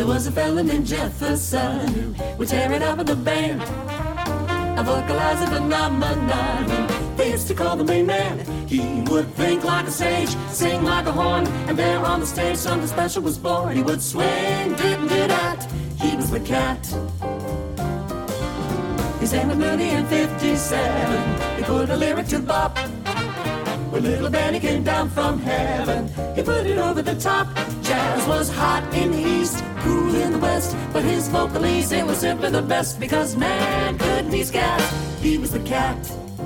There was a fella named Jefferson who would tear it up in the band, a vocalizer phenomenon. They used to call the main man. He would think like a sage, sing like a horn, and there on the stage something special was born. He would swing, did-did-dat. He was the cat. He sang with Mooney in 57. He put a lyric to bop. When little Benny came down from heaven, he put it over the top. Jazz was hot in the east, cool in the west, but his vocalese, it was simply the best, because man couldn't he scat. He was the cat.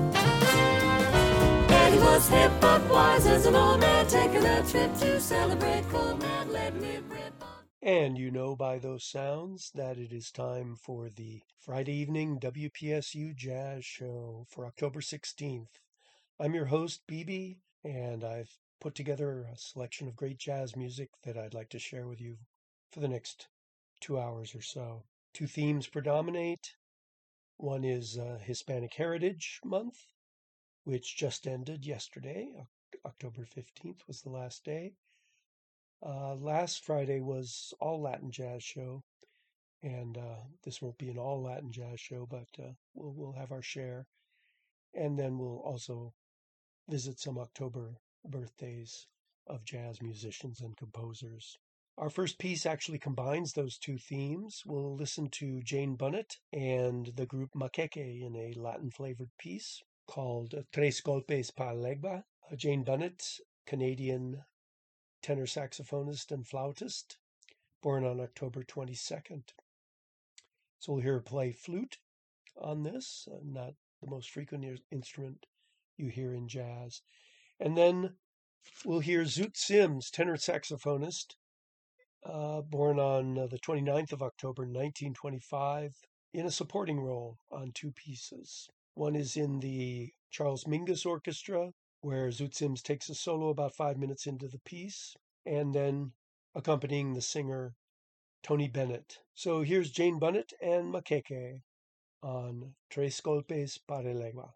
And he was hip but wise as an old man taking a trip to celebrate cold man, let me rip on. And you know by those sounds that it is time for the Friday evening WPSU Jazz Show for October 16th. I'm your host, BB, and I've put together a selection of great jazz music that I'd like to share with you for the next 2 hours or so. Two themes predominate. One is Hispanic Heritage Month, which just ended yesterday. October 15th was the last day. Last Friday was All Latin Jazz Show, and this won't be an All Latin Jazz Show, but we'll have our share. And then we'll also visit some October birthdays of jazz musicians and composers. Our first piece actually combines those two themes. We'll listen to Jane Bunnett and the group Maqueque in a Latin-flavored piece called Tres Golpes para Legua. Jane Bunnett, Canadian tenor saxophonist and flautist, born on October 22nd. So we'll hear her play flute on this, not the most frequent instrument you hear in jazz. And then we'll hear Zoot Sims, tenor saxophonist, born on the 29th of October, 1925, in a supporting role on two pieces. One is in the Charles Mingus Orchestra, where Zoot Sims takes a solo about 5 minutes into the piece, and then accompanying the singer Tony Bennett. So here's Jane Bunnett and Maqueque on Tres Golpes para Legua.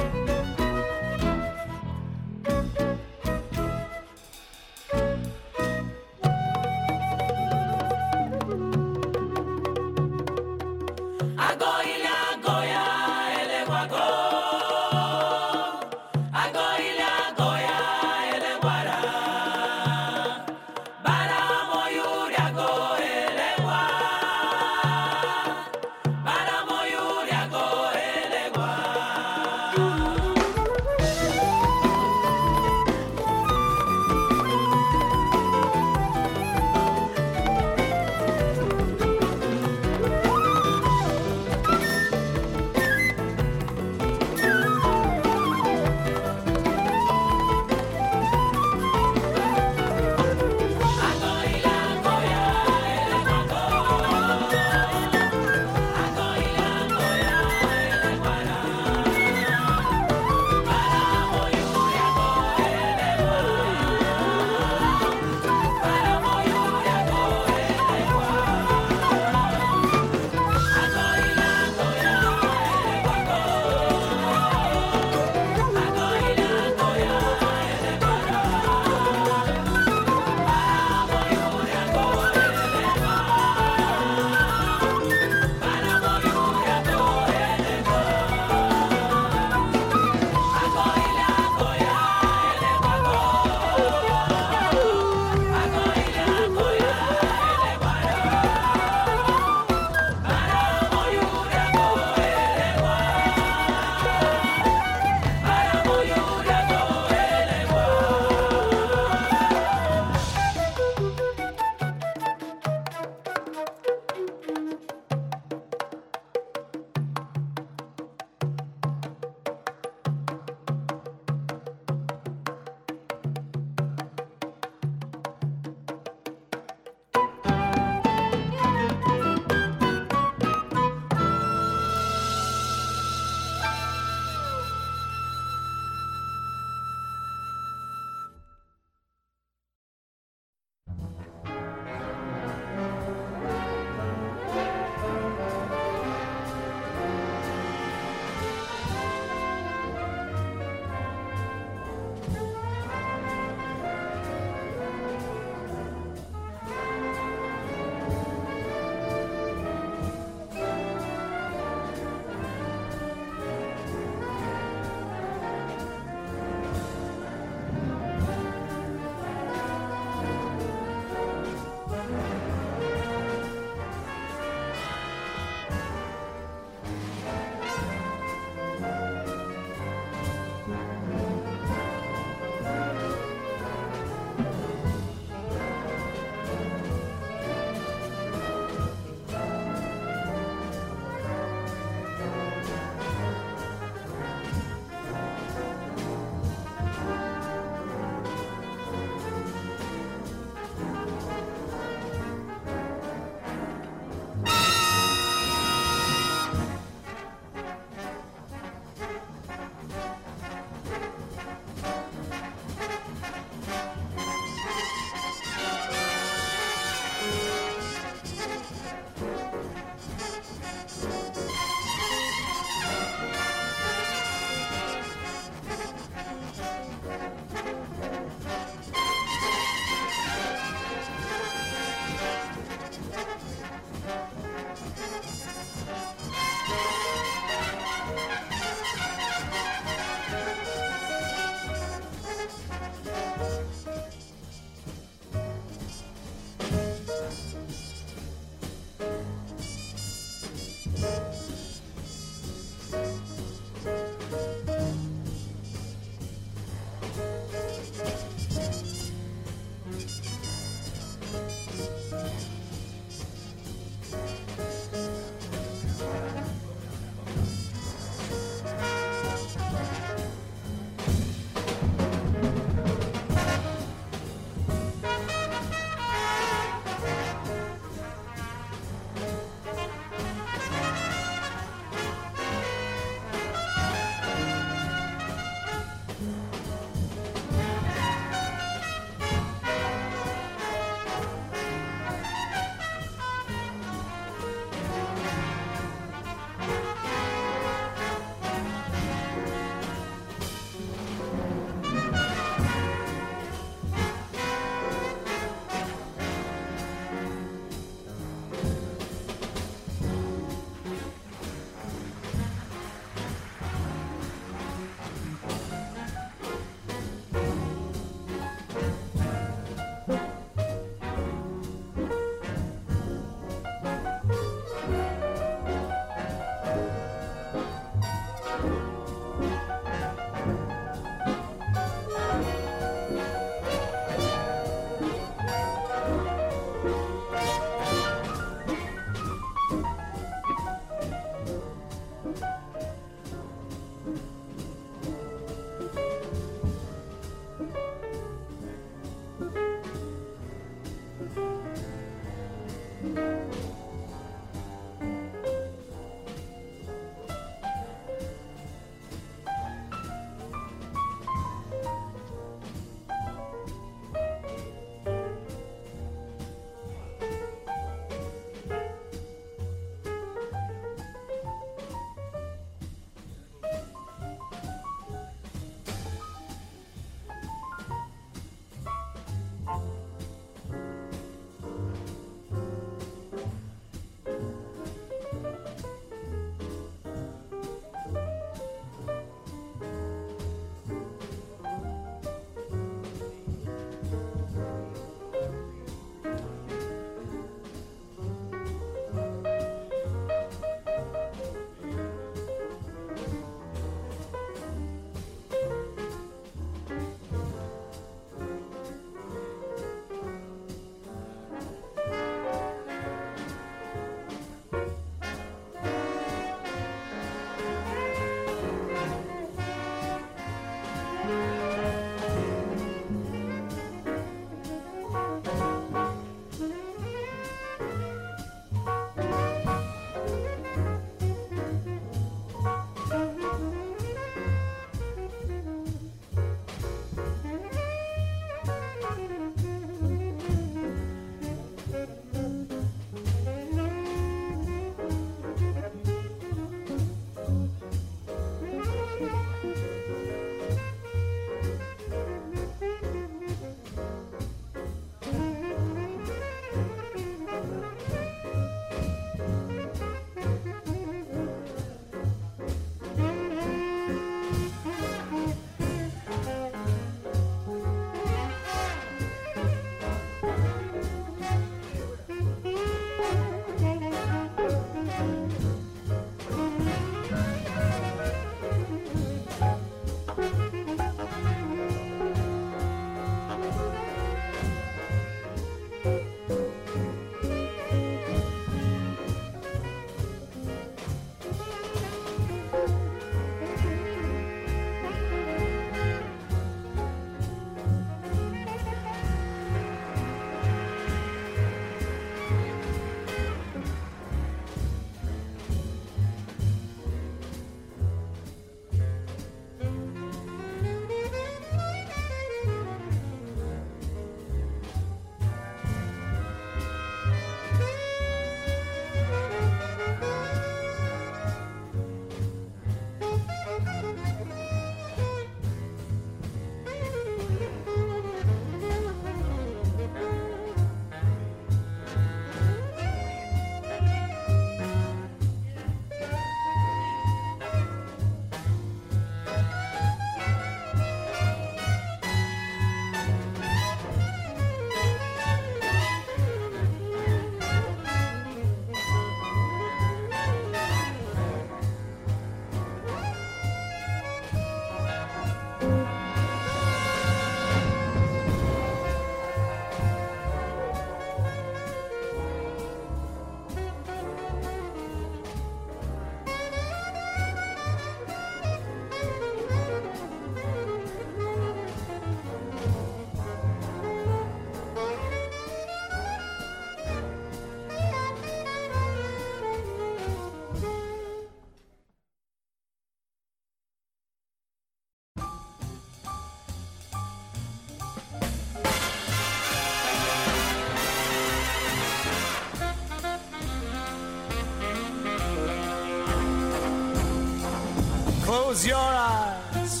Close your eyes,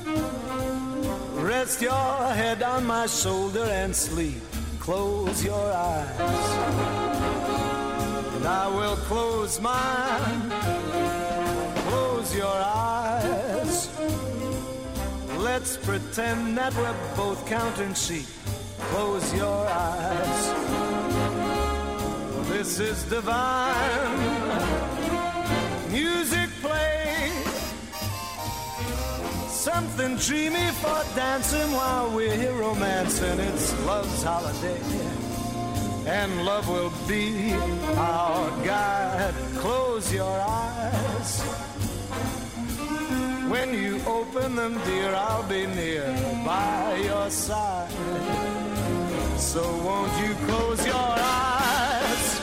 rest your head on my shoulder and sleep. Close your eyes, and I will close mine. Close your eyes, let's pretend that we're both counting sheep. Close your eyes, this is divine. Music play, something dreamy for dancing while we're here romancing. It's love's holiday, and love will be our guide. Close your eyes, when you open them, dear, I'll be near by your side. So won't you close your eyes?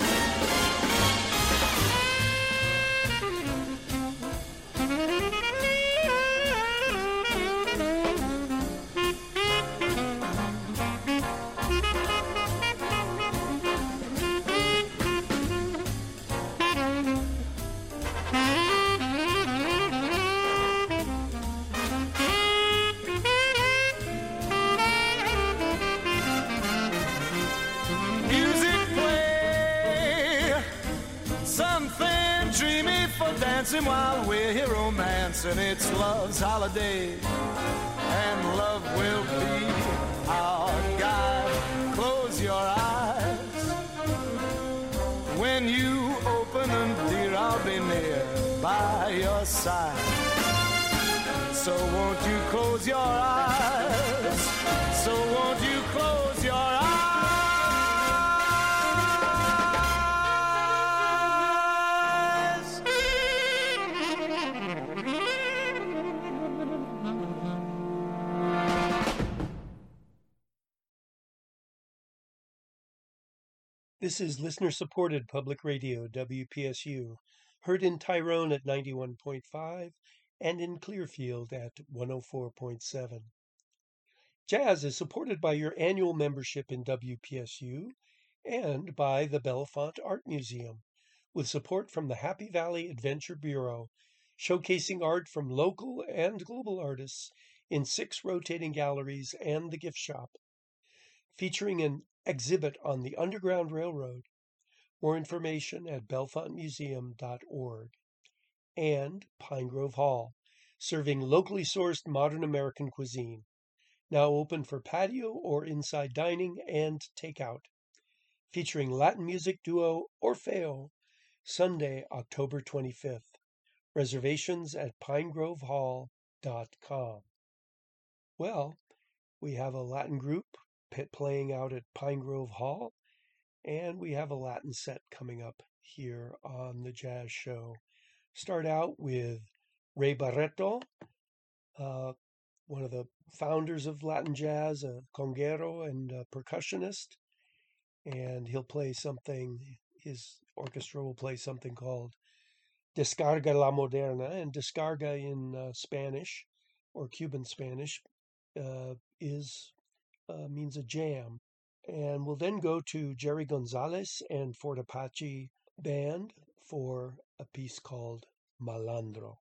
Dancing while we're here romancing. It's love's holiday, and love will be our guide. Close your eyes, when you open them, dear, I'll be near by your side. So won't you close your eyes? So won't you close your eyes? This is listener-supported public radio, WPSU, heard in Tyrone at 91.5 and in Clearfield at 104.7. Jazz is supported by your annual membership in WPSU and by the Bellefonte Art Museum, with support from the Happy Valley Adventure Bureau, showcasing art from local and global artists in 6 rotating galleries and the gift shop, featuring an exhibit on the Underground Railroad. More information at bellefontemuseum.org. And Pine Grove Hall, serving locally sourced modern American cuisine, now open for patio or inside dining and takeout, featuring Latin music duo Orfeo, Sunday, October 25th. Reservations at pinegrovehall.com. Well, we have a Latin group playing out at Pine Grove Hall, and we have a Latin set coming up here on the Jazz Show. Start out with Ray Barreto, one of the founders of Latin jazz, a conguero and a percussionist, and he'll play something, his orchestra will play something called Descarga la Moderna, and descarga in Spanish, or Cuban Spanish, means a jam. And we'll then go to Jerry Gonzalez and Fort Apache Band for a piece called Malandro.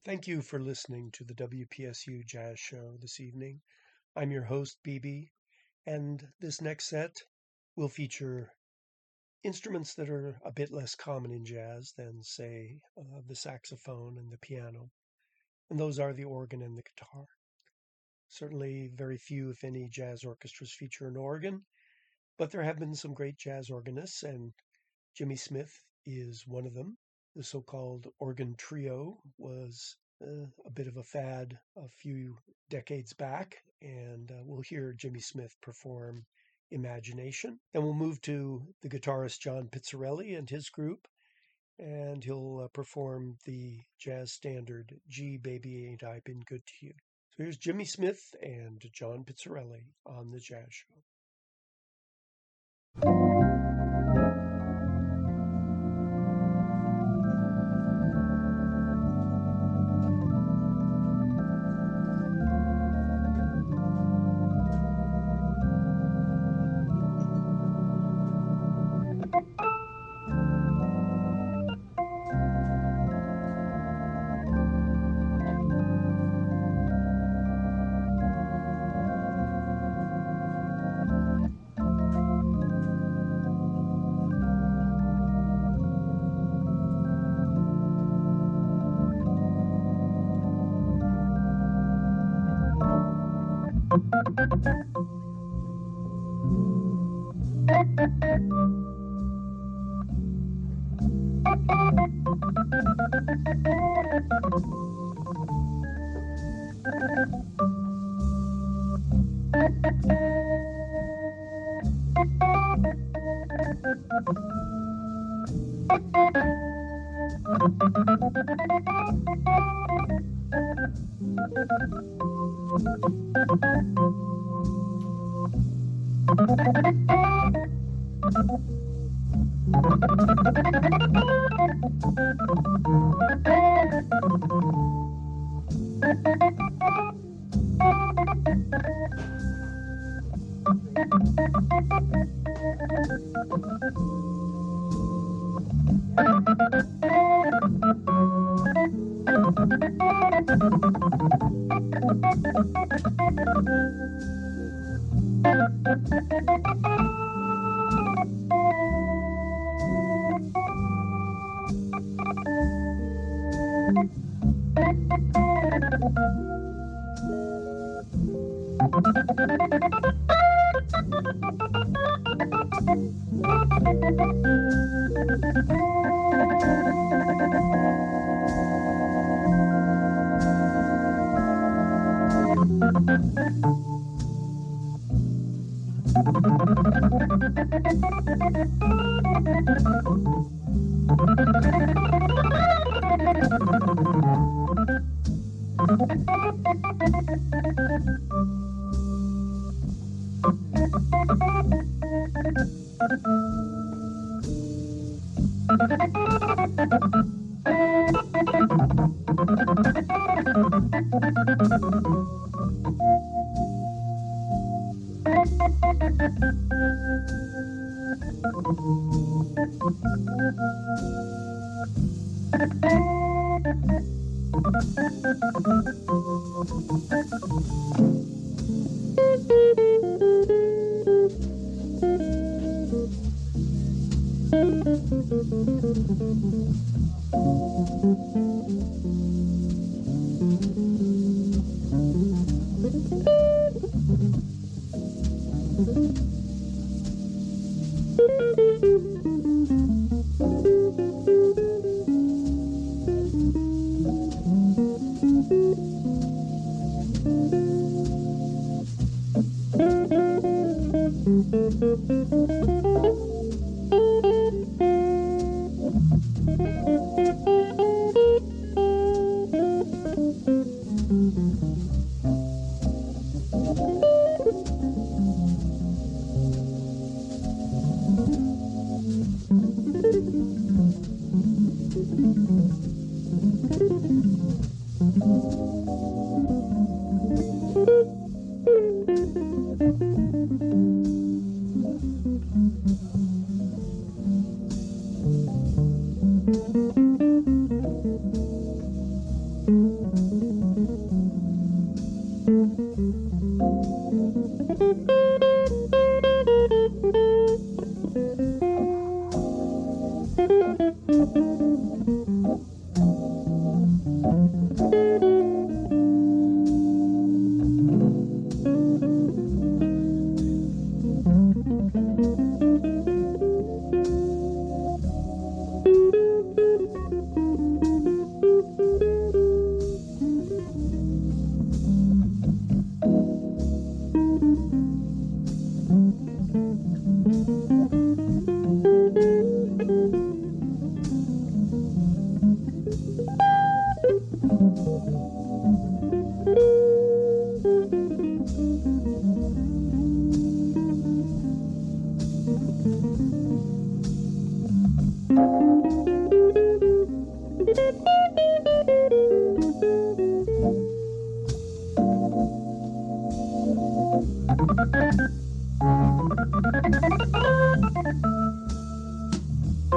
Thank you for listening to the WPSU Jazz Show this evening. I'm your host, BB, and this next set will feature instruments that are a bit less common in jazz than, say, the saxophone and the piano, and those are the organ and the guitar. Certainly very few, if any, jazz orchestras feature an organ, but there have been some great jazz organists, and Jimmy Smith is one of them. The so-called organ trio was a bit of a fad a few decades back, and we'll hear Jimmy Smith perform Imagination. Then we'll move to the guitarist John Pizzarelli and his group, and he'll perform the jazz standard, Gee Baby Ain't I Been Good to You. So here's Jimmy Smith and John Pizzarelli on the Jazz Show.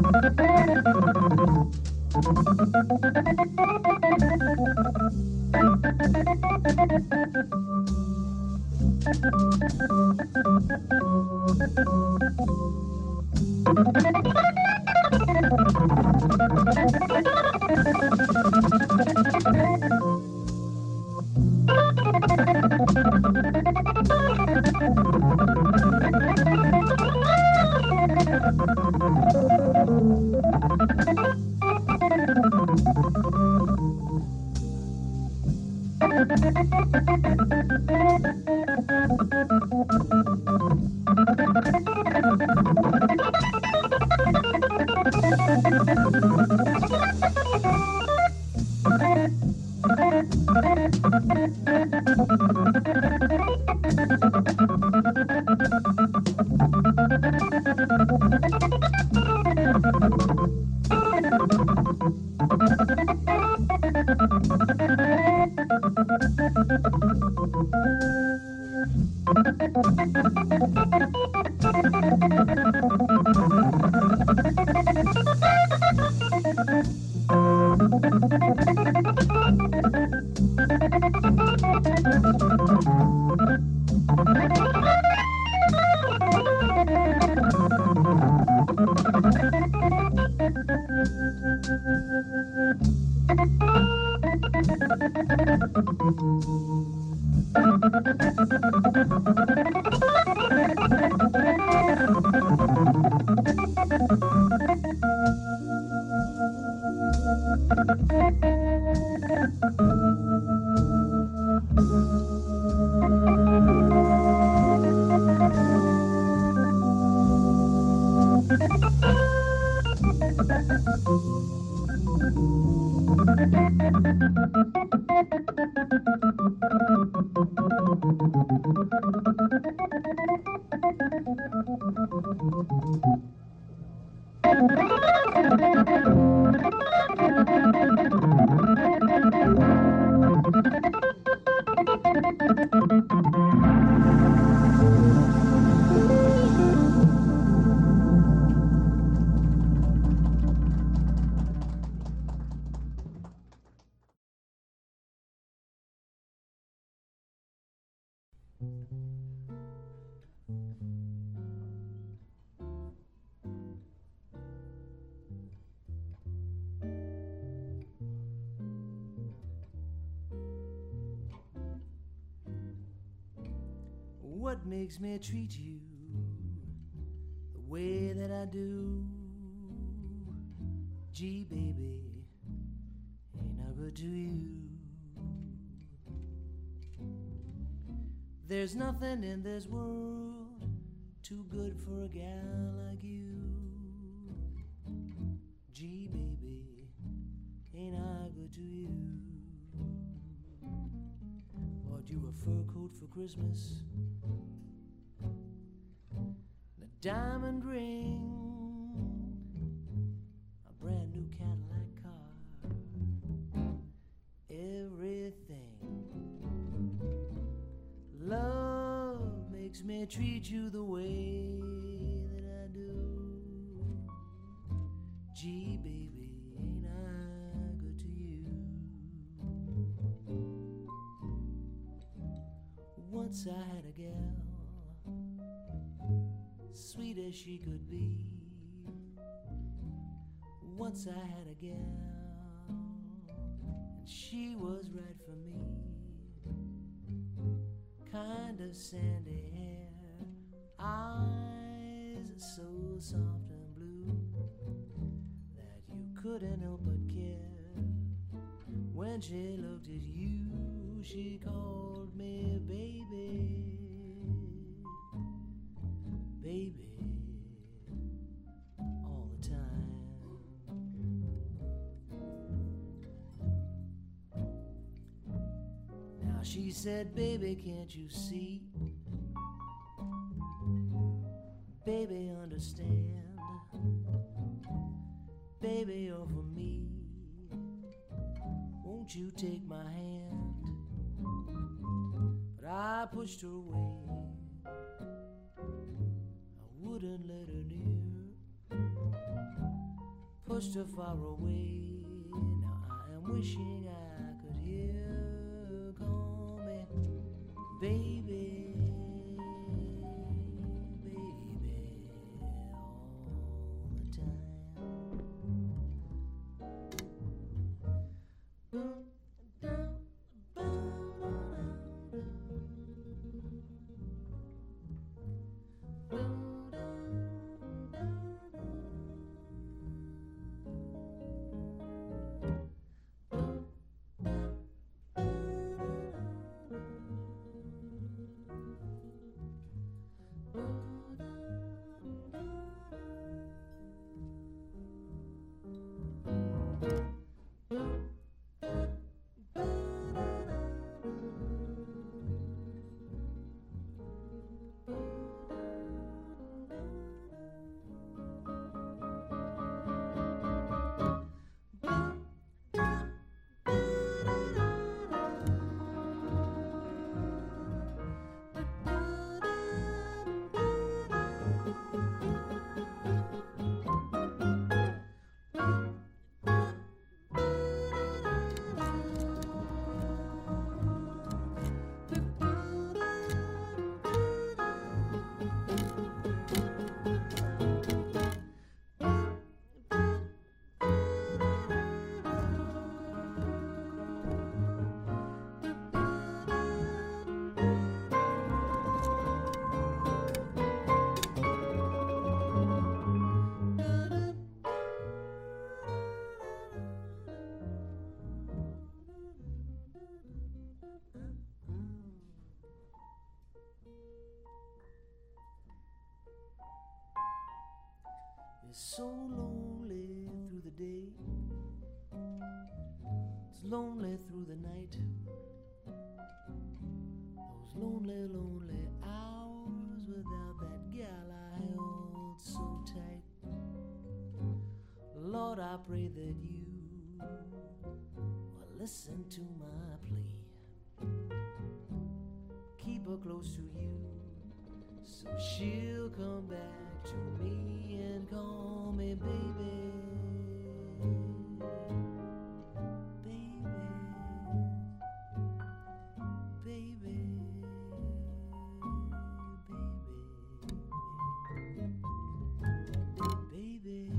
What makes me treat you the way that I do? Gee, baby, ain't I good to you? There's nothing in this world too good for a gal like you. Gee, baby, ain't I good to you? Bought you a fur coat for Christmas, a diamond ring, a brand new Cadillac car, everything. Love makes me treat you the way that I do. Gee, baby, ain't I good to you? Once I had a gal, sweet as she could be. Once I had a gal, and she was right for me. Kind of sandy hair, eyes so soft and blue that you couldn't help but care. When she looked at you, she called me baby, baby, all the time. Now she said, baby, can't you see? Baby, understand. Baby, you're for me. Won't you take my hand? But I pushed her away. I wouldn't let her near. pushed her far away. Now I am wishing I could hear her call me baby, baby, all the time. It's so lonely through the day, it's lonely through the night. Those lonely, lonely hours without that gal I held so tight. Lord, I pray that you will listen to my plea. Keep her close to you, so she'll come back to me and call me baby, baby, baby, baby, baby, baby,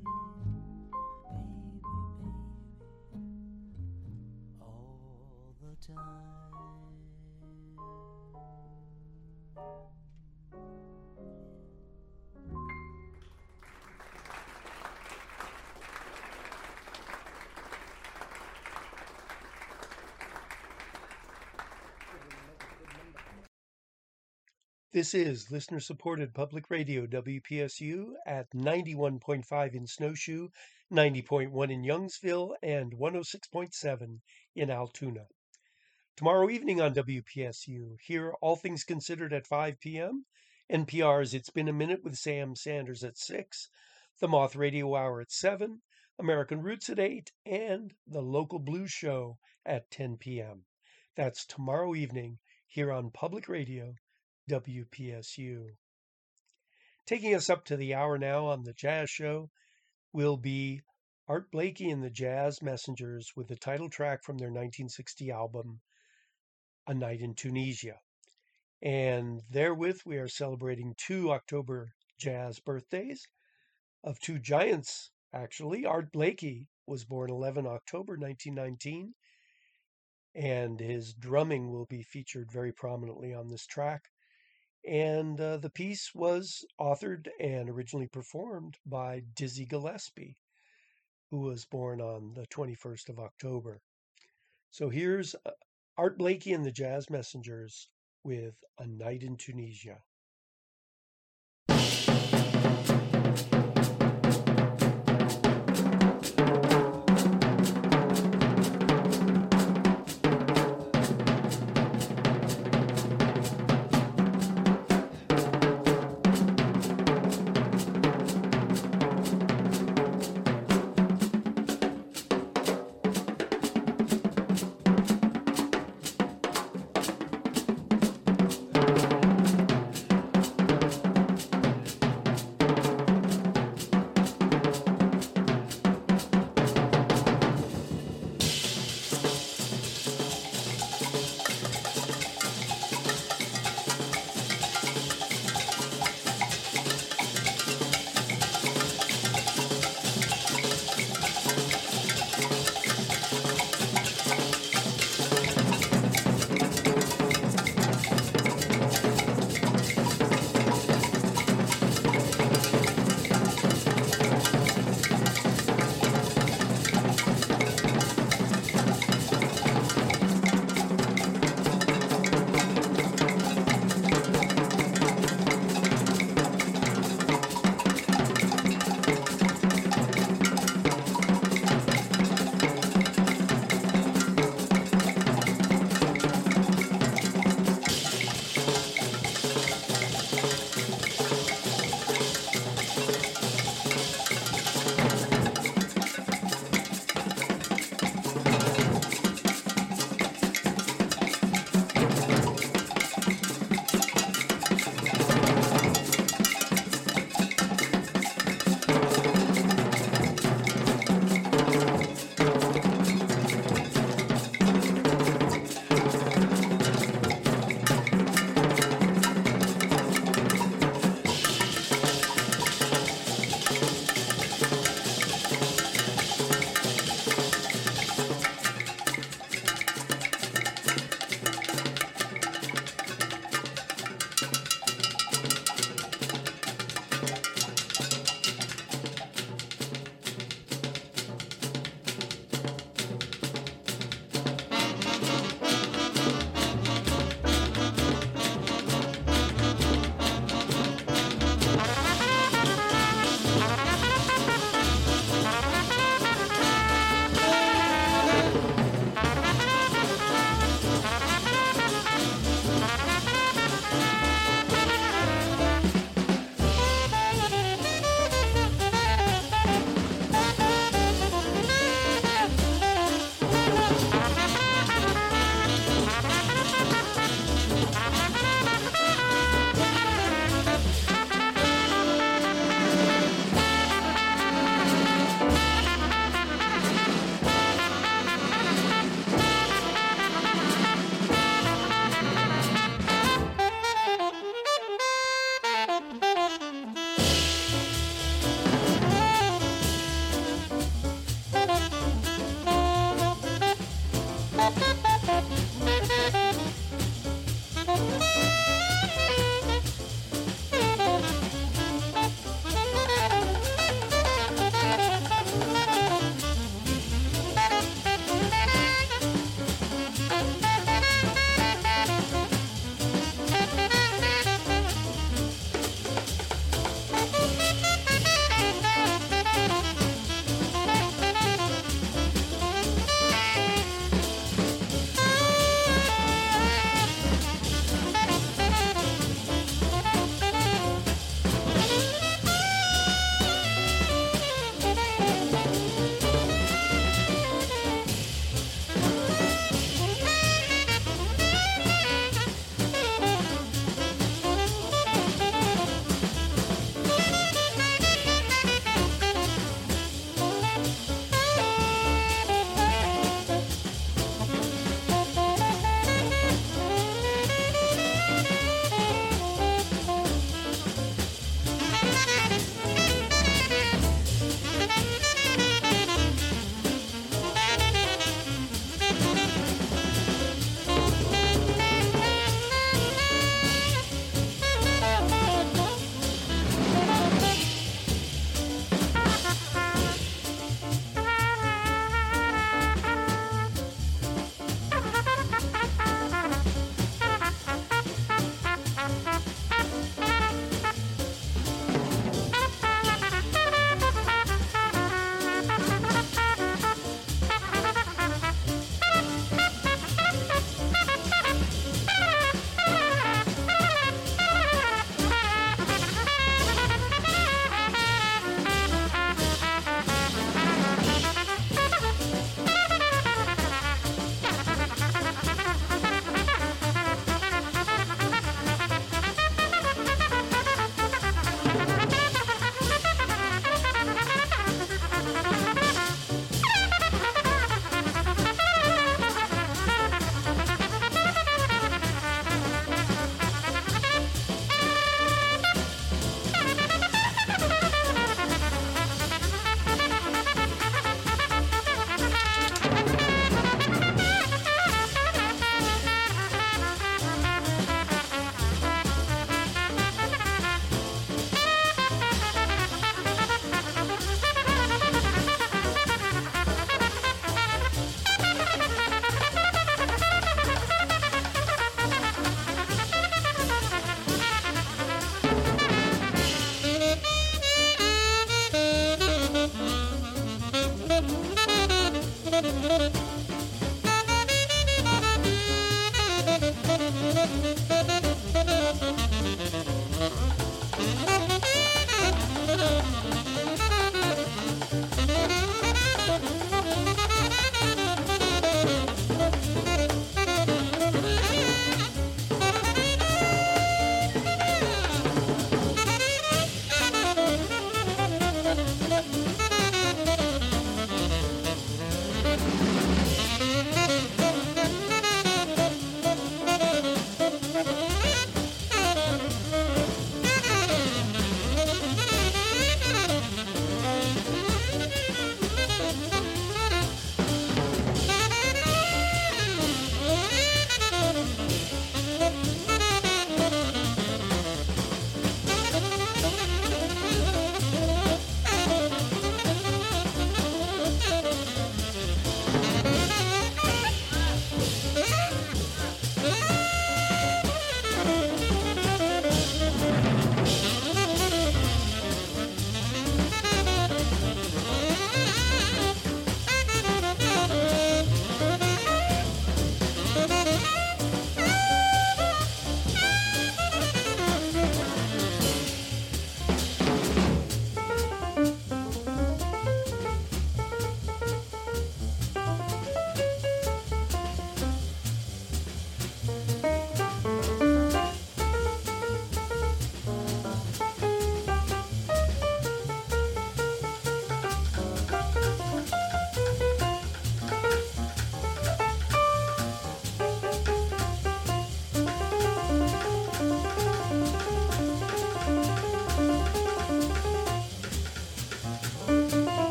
all the time. This is listener-supported public radio WPSU at 91.5 in Snowshoe, 90.1 in Youngsville, and 106.7 in Altoona. Tomorrow evening on WPSU, hear All Things Considered at 5 p.m., NPR's It's Been a Minute with Sam Sanders at 6, the Moth Radio Hour at 7, American Roots at 8, and the Local Blues Show at 10 p.m. That's tomorrow evening here on Public Radio WPSU. Taking us up to the hour now on the Jazz Show will be Art Blakey and the Jazz Messengers with the title track from their 1960 album, A Night in Tunisia. And therewith we are celebrating 2 October jazz birthdays of 2 giants, actually. Art Blakey was born 11 October 1919, and his drumming will be featured very prominently on this track. And the piece was authored and originally performed by Dizzy Gillespie, who was born on the 21st of October. So here's Art Blakey and the Jazz Messengers with A Night in Tunisia.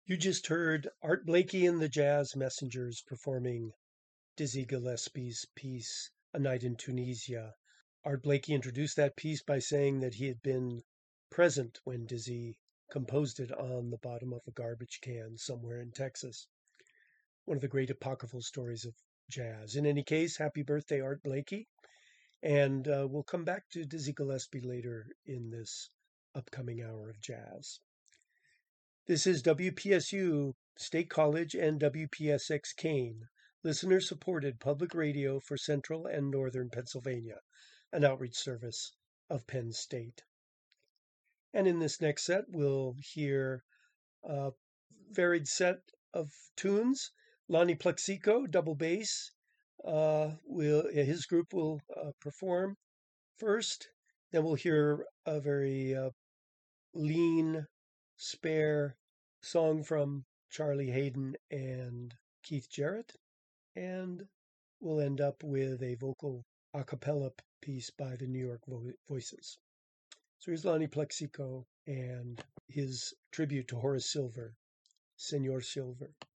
You just heard Art Blakey and the Jazz Messengers performing Dizzy Gillespie's piece, A Night in Tunisia. Art Blakey introduced that piece by saying that he had been present when Dizzy composed it on the bottom of a garbage can somewhere in Texas. One of the great apocryphal stories of jazz. In any case, happy birthday, Art Blakey. And we'll come back to Dizzy Gillespie later in this upcoming hour of jazz. This is WPSU State College and WPSX Kane, listener-supported public radio for Central and Northern Pennsylvania, an outreach service of Penn State. And in this next set, we'll hear a varied set of tunes. Lonnie Plexico, double bass, his group will perform first. Then we'll hear a very lean, spare song from Charlie Hayden and Keith Jarrett. And we'll end up with a vocal a cappella piece by the New York Voices. So here's Lonnie Plexico and his tribute to Horace Silver, Senor Silver.